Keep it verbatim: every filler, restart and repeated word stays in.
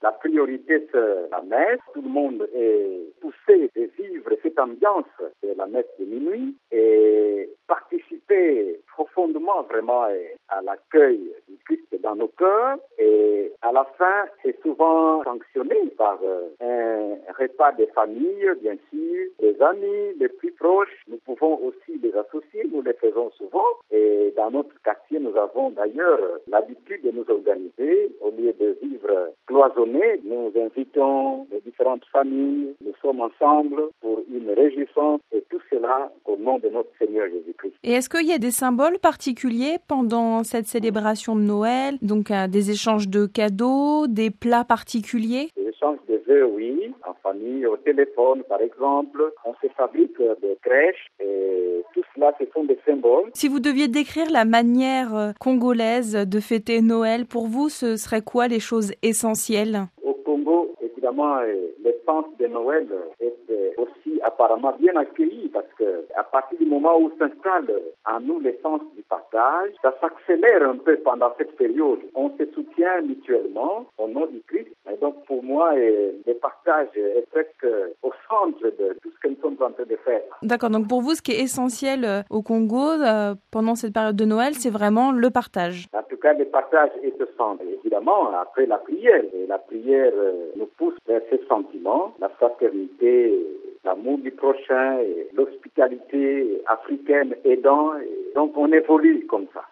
La priorité, c'est la messe. Tout le monde est poussé de vivre cette ambiance de la messe de minuit et participer profondément vraiment à l'accueil du Christ dans nos cœurs. Et à la fin, c'est souvent sanctionné par un repas de famille, bien sûr, des amis les plus proches. Nous pouvons aussi les associer, nous les faisons souvent. Et dans notre quartier, nous avons d'ailleurs l'habitude de nous organiser. Au lieu de vivre cloisonnés, nous invitons les différentes familles. Nous sommes ensemble pour une réjouissance et tout cela au nom de notre Seigneur Jésus-Christ. Et est-ce qu'il y a des symboles particuliers pendant cette célébration de Noël? Donc euh, des échanges de cadeaux, des plats particuliers? Des échanges de vœux, oui, en famille, au téléphone par exemple. On se fabrique des crèches et tout cela, ce sont des symboles. Si vous deviez décrire la manière congolaise de fêter Noël, pour vous, ce serait quoi les choses essentielles? Au Congo, évidemment, l'essence de Noël est aussi apparemment bien accueillie parce que à partir du moment où s'installe en nous l'essence du partage, ça s'accélère un peu pendant cette période. On se soutient mutuellement au nom du Christ. Et donc pour moi, le partage est presque au centre de tout ce que nous sommes en train de faire. D'accord, donc pour vous, ce qui est essentiel au Congo euh, pendant cette période de Noël, c'est vraiment le partage. En tout cas, le partage est au centre. Évidemment, après la prière, et la prière euh, nous pousse vers ces sentiments, la fraternité, l'amour du prochain, et l'hospitalité africaine aidant. Et donc on évolue comme ça.